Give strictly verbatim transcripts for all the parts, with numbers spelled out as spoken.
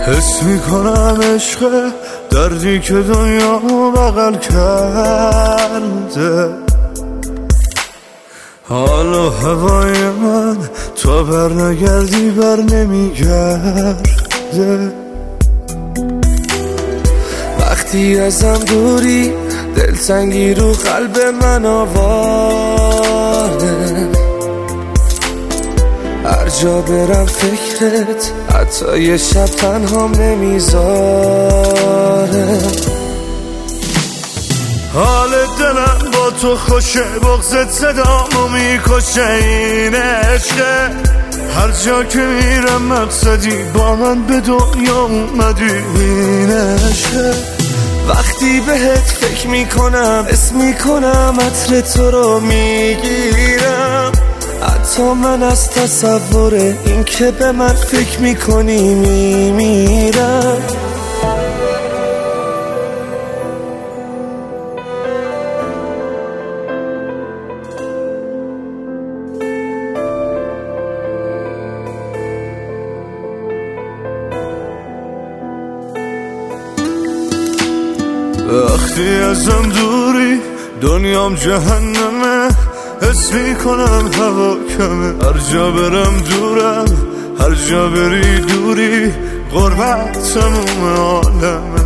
حس میکنم عشق دردی که دنیا بغل کرده، حال و هوای من تو بر نگردی بر نمیگرده. وقتی ازم دوری دلتنگی رو قلب من آواره، هر جا برم فکرت حتی یه شب تنهام نمیذاره. حال دلم با تو خوشه، بغضت صدامو میکشه، این عشقه هر جا که میرم مقصدی با من به دنیا اومدی، این عشقه وقتی بهت فکر میکنم اسم میکنم عطر تو رو میگیرم، حتی من از تصور این که به من فکر میکنی میمیرم. وقتی ازم دوری دنیام جهنمه، حس میکنم هوا کمه، هر جا برم دورم، هر جا بری دوری، غربت تموم عالمه.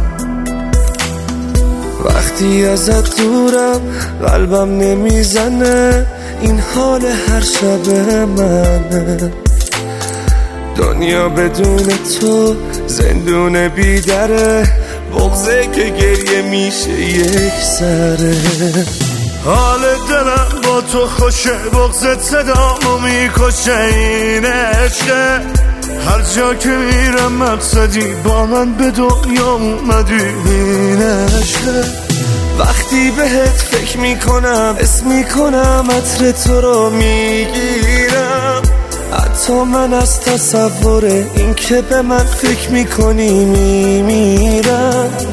وقتی ازت دورم قلبم نمیزنه، این حال هر شب منه، دنیا بدون تو زندون بیدره، بغضه که گریه میشه یک سره. حال دلم با تو خوشه، بغضت صدامو میکشه، این عشقه هر جا که میرم مقصدی با من به دنیا اومدی، این عشقه وقتی بهت فکر میکنم اسم میکنم عطر تو رو میگیرم، حتی من از تصور این که به من فکر میکنی میمیرم.